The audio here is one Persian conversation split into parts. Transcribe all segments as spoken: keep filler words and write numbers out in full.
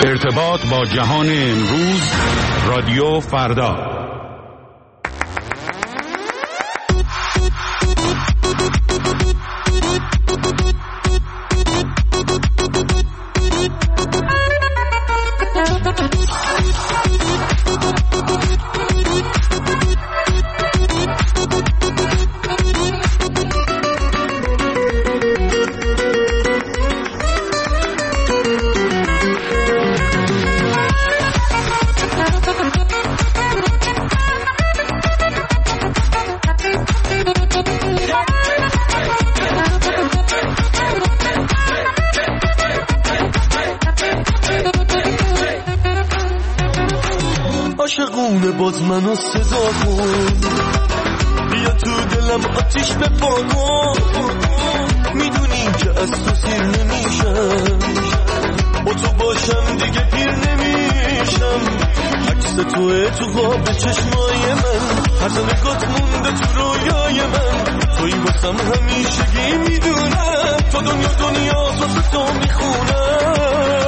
ارتباط با جهان امروز، رادیو فردا. عاشقونه باز منو صدا کن، بیا تو دلم آتیش بپا کن. میدونی که از تو سیر نمیشم، با تو باشم دیگه پیر نمیشم. عکس توه تو خواب چشمای من، هر نگات مونده تو رویای من. توی واسم همیشگی میدونم، تو دنیا دنیا واسه تو میخونم.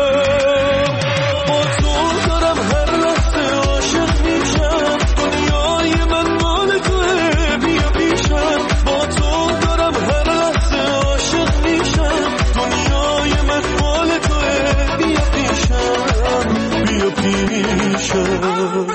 با تو دارم هر لحظه عاشق میشم، دنیای من مال توه بیا پیشم. با تو دارم هر لحظه عاشق میشم، دنیای من مال توه بیا پیشم، بیا پیشم.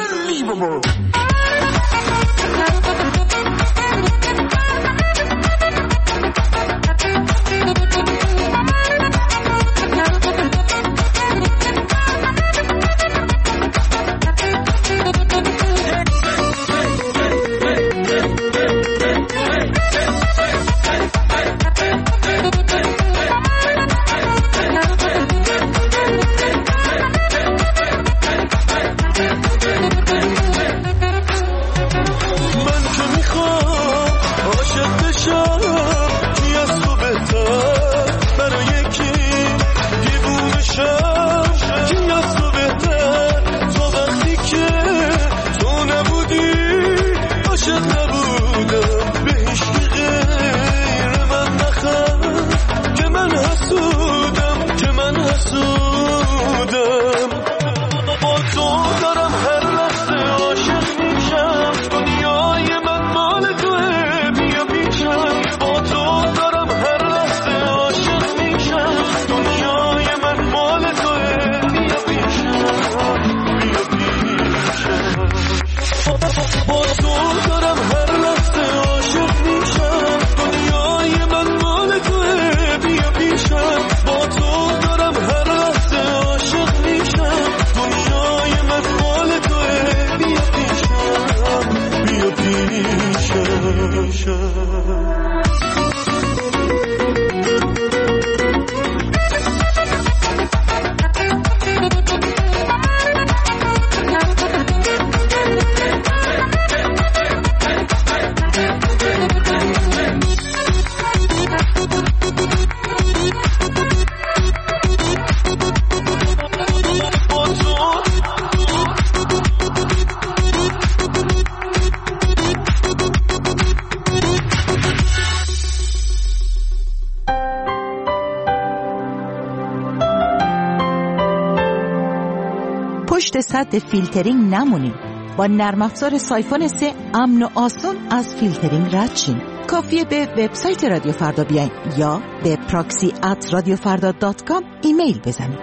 پشت سد فیلترینگ نمونید. با نرم افزار سایفون سه امن و آسان از فیلترینگ رد شین. کافیه به وبسایت رادیو فردا بیاین یا به پراکسی ات رادیو فردا دات کام ایمیل بزنید.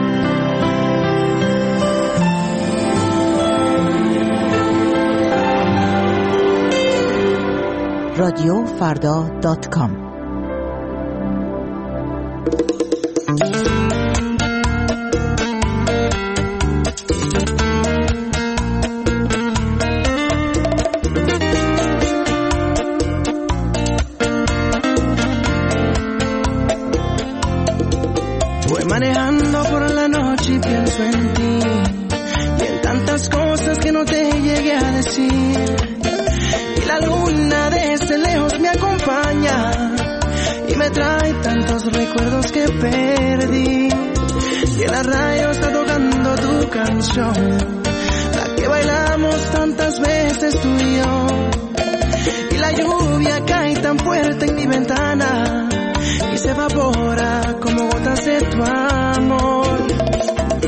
رادیو فردا دات کام. Manejando por la noche y pienso en ti y en tantas cosas que no te llegué a decir. Y la luna desde lejos me acompaña y me trae tantos recuerdos que perdí. Y en la radio está tocando tu canción, la que bailamos tantas veces tú y yo. Y la lluvia cae tan fuerte en mi ventana y se evapora como gotas de tu amor.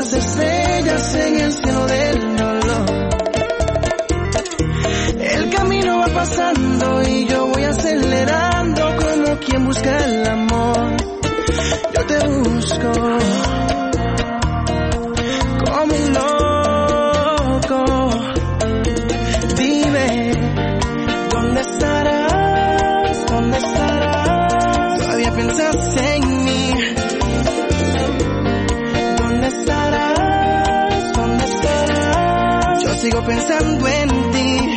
las estrellas en el cielo del dolor. El camino va pasando y yo voy acelerando como quien busca el amor. Yo te busco como un loco. Dime, ¿dónde estarás? ¿Dónde estarás? Todavía piensas en mí. ¿Dónde estarás? ¿Dónde estarás? Yo sigo pensando en ti.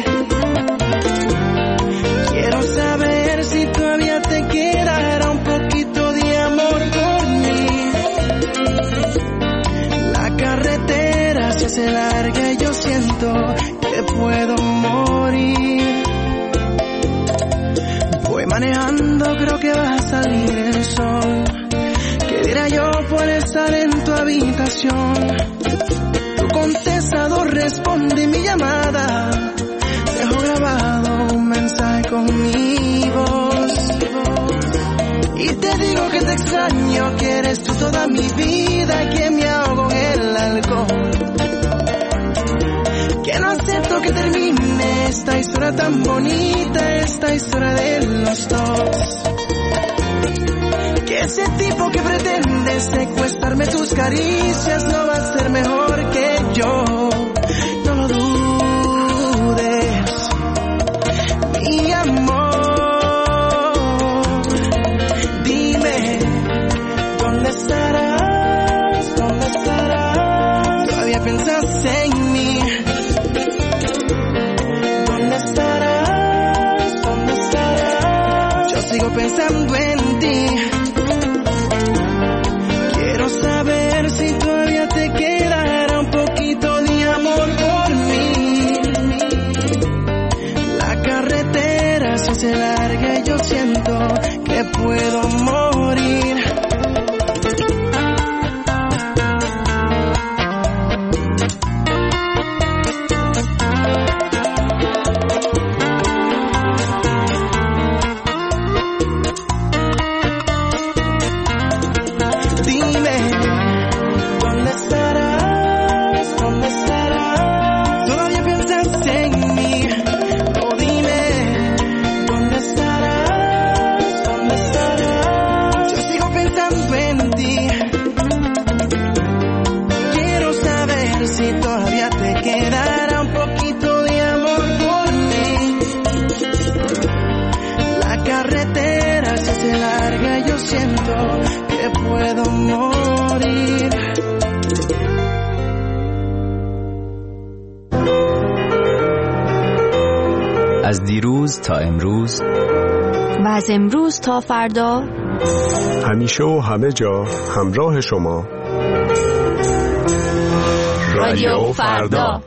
Quiero saber si todavía te quedará un poquito de amor por mí. La carretera se hace larga y yo siento que puedo morir. Voy manejando, creo que va a salir el sol. ¿Qué diré yo por estar en tu habitación? Tu contestador responde mi llamada. Dejo grabado un mensaje con mi voz. Y te digo que te extraño, que eres tú toda mi vida y que me ahogo en el alcohol. Que no acepto que termine esta historia tan bonita, esta historia de los dos. Que ese tipo que pretende secuestrarme tus caricias no va a ser mejor que yo. No lo dudes, mi amor. Dime, ¿dónde estarás? ¿Dónde estarás? Todavía piensas en mí. ¿Dónde estarás? ¿Dónde estarás? Yo sigo pensando en ti. Quiero saber si todavía te quedará un poquito de amor por mí. La carretera se hace larga y yo siento que puedo morir. از دیروز تا امروز و از امروز تا فردا، همیشه و همه جا همراه شما. رادیو فردا.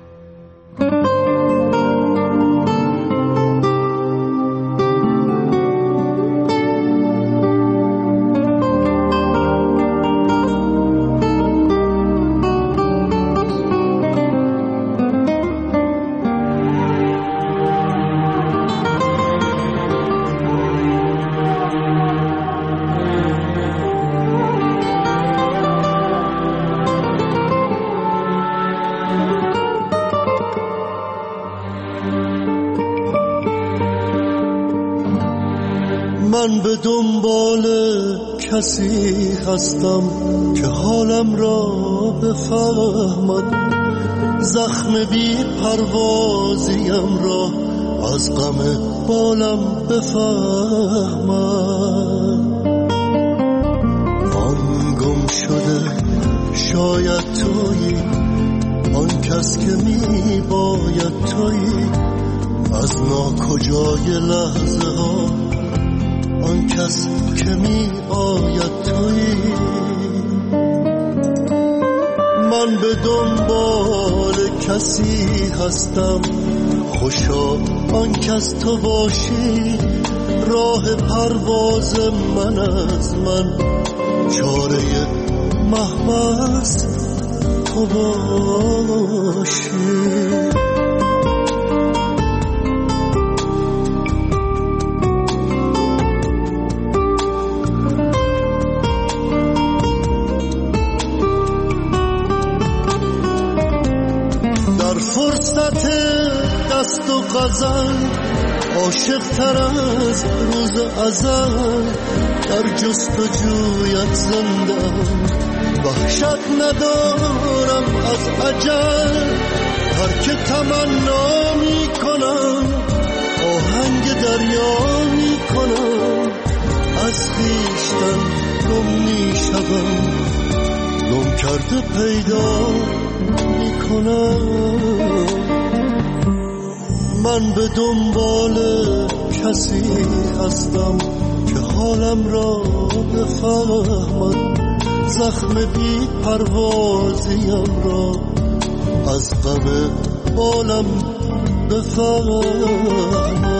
من به دنبال کسی هستم که حالم را بفهمد، زخم بی پروازیم را از غم بالم بفهمد. آن گم شده شاید تویی، آن کس که می باید تویی، از ناکجای لحظه ها آن کس که می آید تویی. من به دنبال کسی هستم، خوشا آن کس تو باشی، راه پرواز من از من، چاره محبس تو باشی. صحبت دست و غزل عاشق تر از روز ازل در جستجویت زندم وحشت ندارم از اجل هر که تمنا می کنم آهنگ دریا می کنم از خویشتن گم می شدم گم کرده پیدا می کنم من به دنبال کسی هستم که حالم را بفهمد زخم بی پروازیم را از غم بالم بفهمد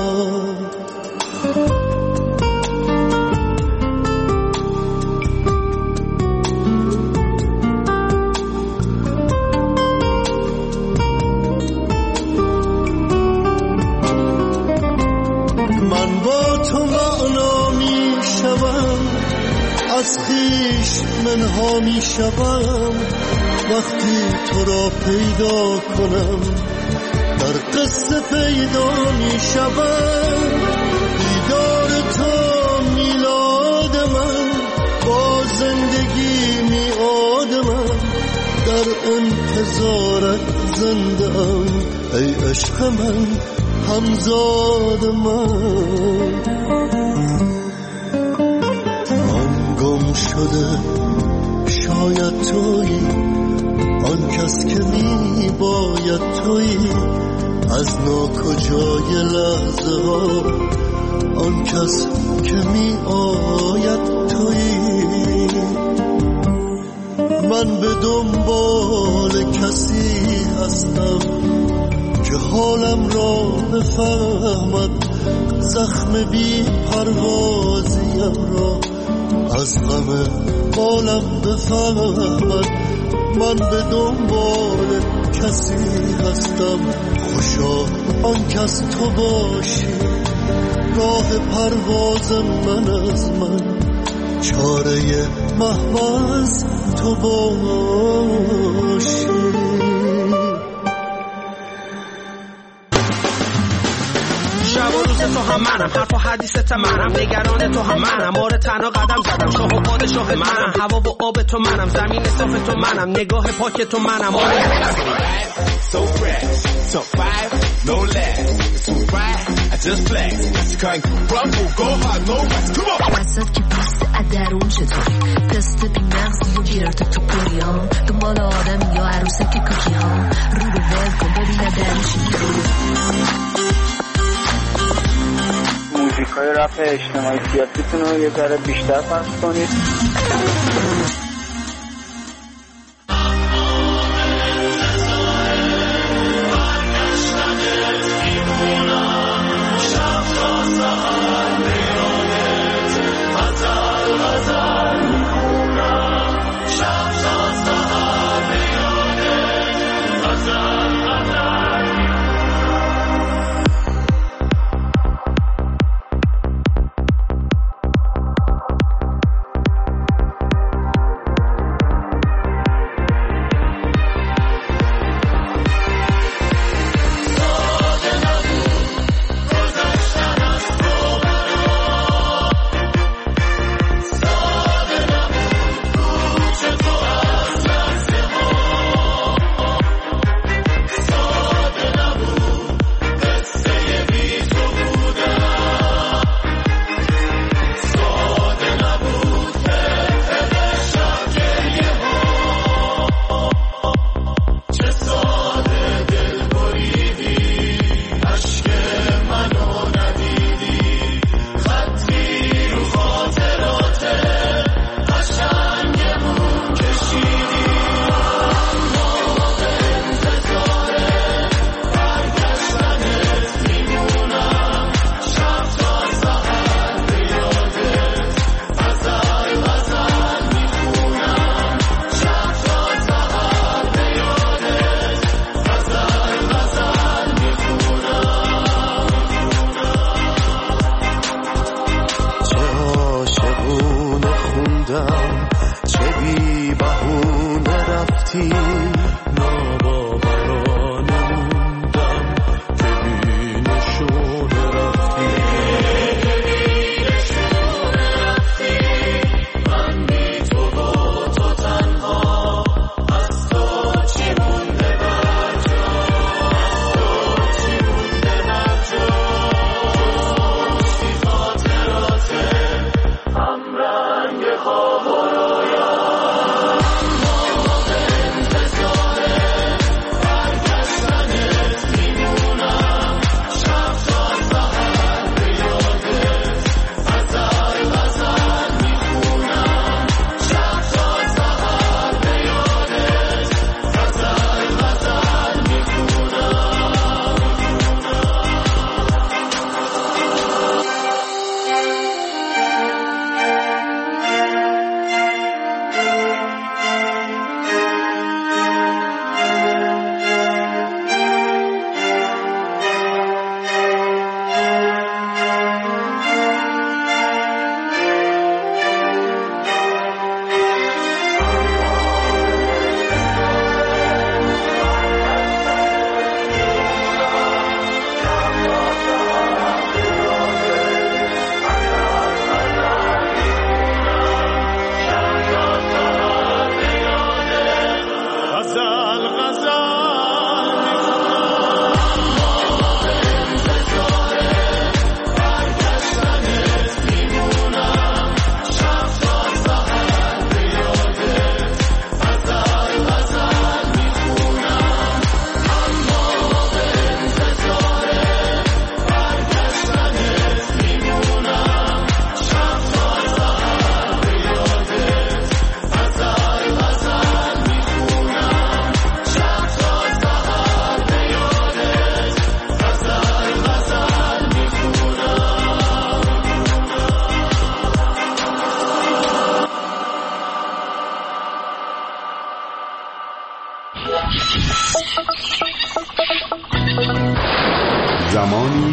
از خویش منها می شوم وقتی تو را پیدا کنم در قصه پیدا می شوم دیدار تو میلاد من با زندگی میعاد من در انتظارت زنده ام ای عشق من همزاد من گم شده شاید تویی آن کس که می باید تویی از ناکجای لحظه ها آن کس که می آید تویی من به دنبال کسی هستم که حالم را بفهمد زخم بی پروازیم را از غم بالم بفهمد من به دنبال کسی هستم خوشا آن کس تو باشی راه پرواز من از من چاره محوز تو باشی شب و روز تو هم منم حرف و حدیثت منم نگران تو هم منم آره تنها قدم زدم شاه و پادشاه منم هوا و آب تو منم زمین صاف تو منم نگاه پاک تو منم آره so fresh so five no less it's too bright I just flex you can't crumble go hard no rest come on وسط که پست ادرون چطوری تست بی مغزی و گیرت تو پریان دنبال آدم یا عروسک کوکی ها رو رو ول کن ببین ادرون چطوری موزیکای رپ اجتماعی سیاسیتون رو یه ذره بیشتر پخش کنید. ناباورانه موندم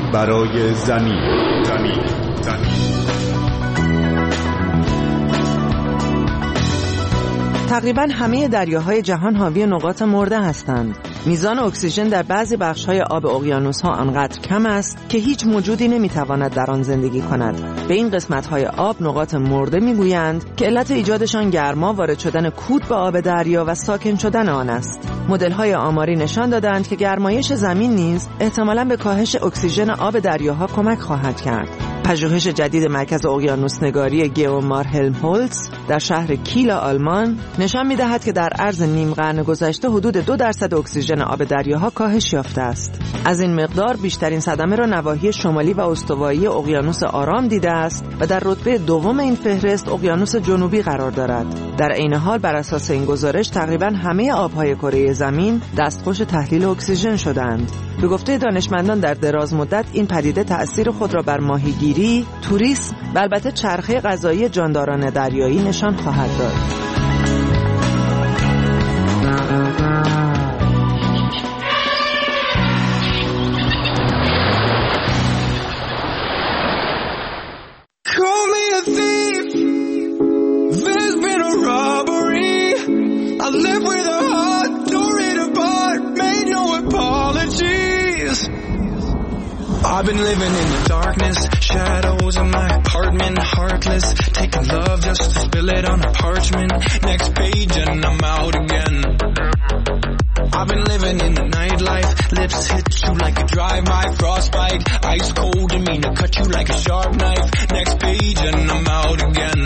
برای زمین. زمین. زمین. تقریباً همه دریاهای جهان حاوی نقاط مرده هستند. میزان اکسیژن در بعضی بخش‌های آب اقیانوس‌ها آنقدر کم است که هیچ موجودی نمی‌تواند در آن زندگی کند. به این قسمت‌های آب نقاط مرده می‌گویند که علت ایجادشان گرما، وارد شدن کود به آب دریا و ساکن شدن آن است. مدل‌های آماری نشان دادند که گرمایش زمین نیز احتمالاً به کاهش اکسیژن آب دریاها کمک خواهد کرد. پژوهش جدید مرکز اقیانوس‌نگاری گئومار هلمهولتز در شهر کیل آلمان نشان می‌دهد که در عرض نیم قرن گذشته حدود دو درصد اکسیژن آب دریاها کاهش یافته است. از این مقدار بیشترین صدمه را نواحی شمالی و استوایی اقیانوس آرام دیده است و در رتبه دوم این فهرست اقیانوس جنوبی قرار دارد. در عین حال بر اساس این گزارش تقریباً همه آب‌های کره زمین دستخوش تحلیل اکسیژن شدند. به گفته دانشمندان در دراز مدت این پدیده تأثیر خود را بر ماهیگیری، توریسم و البته چرخه غذایی جانداران دریایی نشان خواهد داد. I've been living in the darkness, shadows of my apartment, heartless, taking love just to spill it on a parchment, next page and I'm out again. I've been living in the nightlife, lips hit you like a drive-by, frostbite, ice cold and mean to cut you like a sharp knife, next page and I'm out again.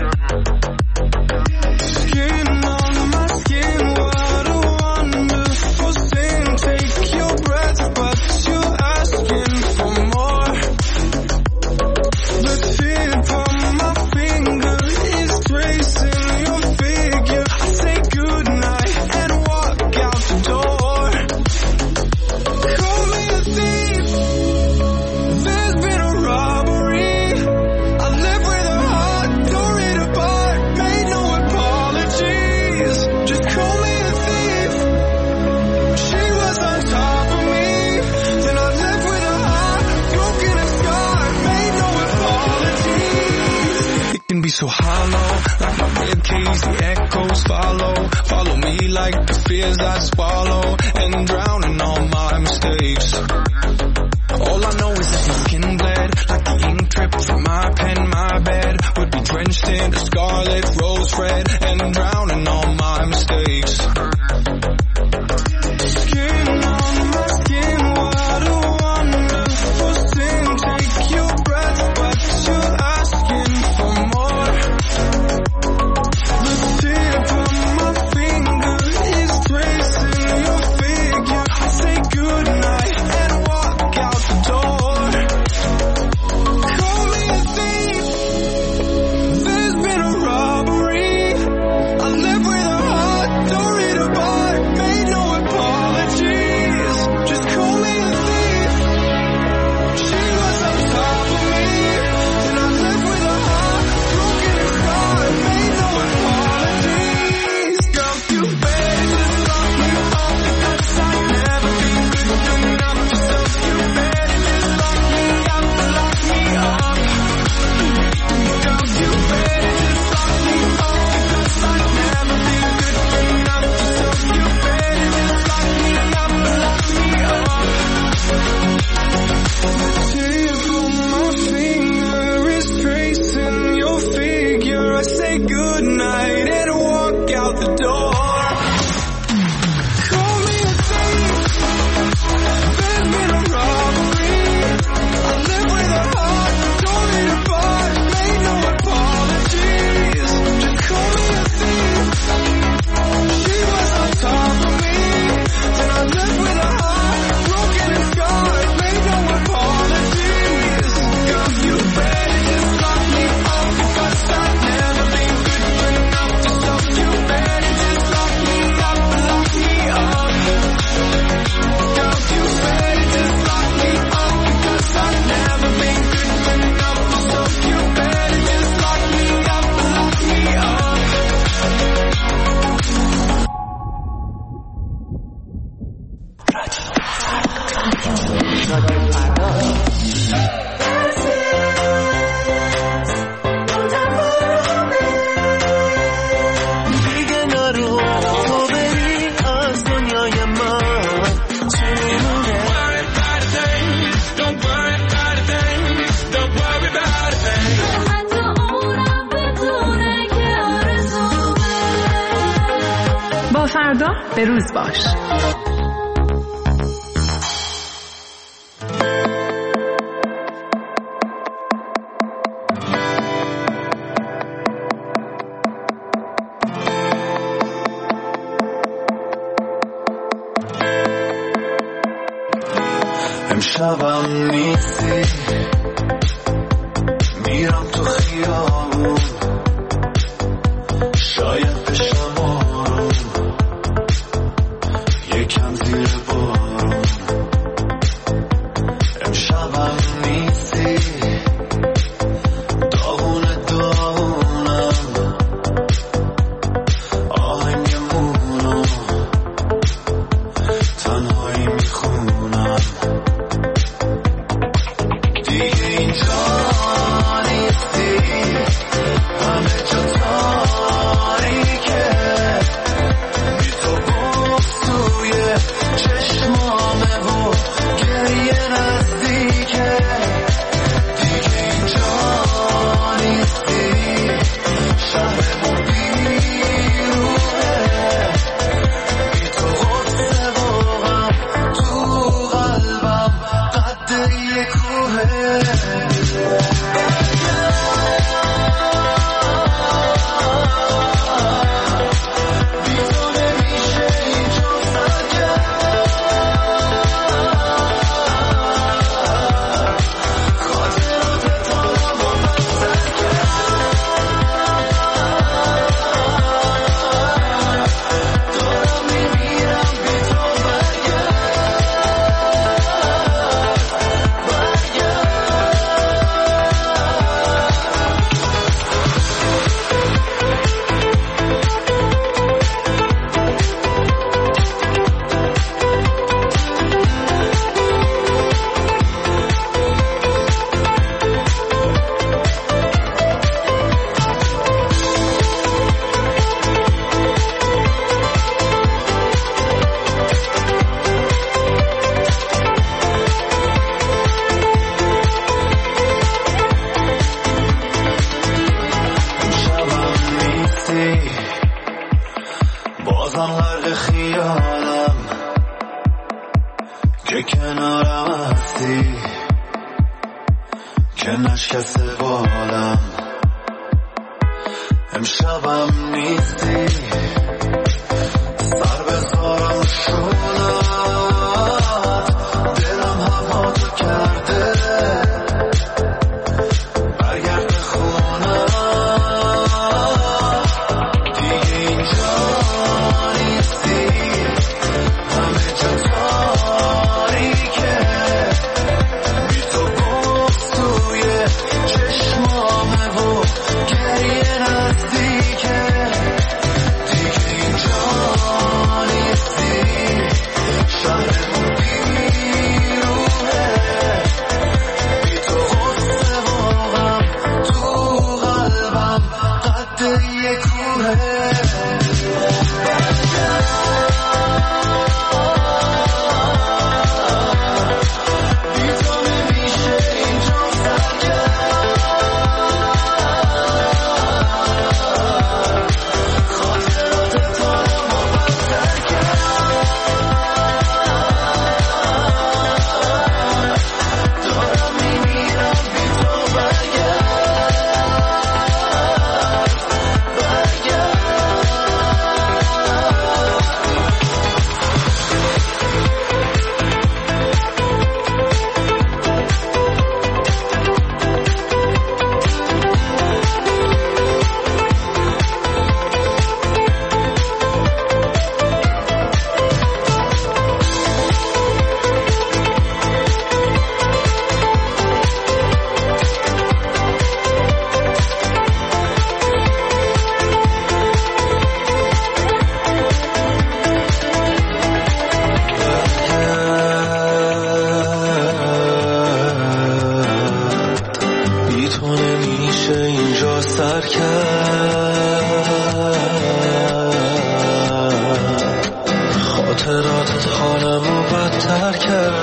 Skin on my skin, what a wonderful thing, take your breath but you're asking for more. The tip of my finger is tracing your figure. I say goodnight and walk out the door. Call me a thief, there's been a robbery. I live with a heart, tore it apart, made no apologies. Just call me a thief. She was on top of me, then I lived with a heart, broken and scarred, made no apologies. It can be so hollow, like my ribcage, the echoes follow, follow me like the fears I swallow, and drown in all my mistakes. All I know is that my skin bled, like the ink dripped from my pen, my bed would be drenched in a scarlet rose red, and drown in all my mistakes. Skin on my skin, what a wonderful thing, take your breath but you're asking for more. The tip of my finger is tracing your figure. I say goodnight and walk out the door. Call me a thief, there's been a robbery. I live with a heart, tore it apart, made no apologies. Just call me a thief. She was on top of me, then I lived with a heart, broken and scarred, made no apologies. Girl, you better just lock me up because I've never been good enough. Just you better just lock me up, lock me up. Girl, you better just lock me up because I've never been good enough. Just you better just lock me up, lock me up. The tip of my finger is tracing your figure. I say goodnight and walk out the door. Call me a thief, there's been a robbery. I live with a heart, tore it apart, made no apologies. Just call me a thief. She was on top of me, then I lived with a heart, broken and scarred, made no apologies. Girl, you better just lock me up because I've never been good enough. فردا به روز باش. امشبم نیستی میرم تو خیابون شاید بشم آروم یکم زیر بارون امشبم نیستی داغونه داغونم آهنگمونو تنهایی میخونم دیگه اینجا نیستی همه جا تاریکه بی تو بغض توی چشمامه و گریه نزدیکه دیگه اینجا نیستی شهرمون بیروحه بی تو غصه و غم تو قلبم قد یه کوهه بازم غرق خیالم که کنارم هستی که نشکسته بالم امشبم نیستی سر بذارم شونت دلم هوا تو کرده برگرد خونم دیگه اینجا نیستی همه جا تاریکه بی تو بغض توی چشمامه و گریه نزدیکه دیگه اینجا نیستی شهرمون بیروحه بی تو غصه و غم تو قلبم قد یه کوهه سر کرد خاطراتت حالمو بدتر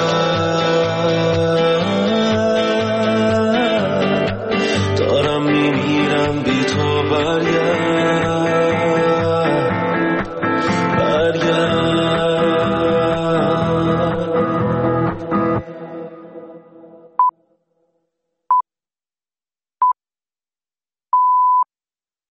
کرد دارم میمیرم بی تو برگرد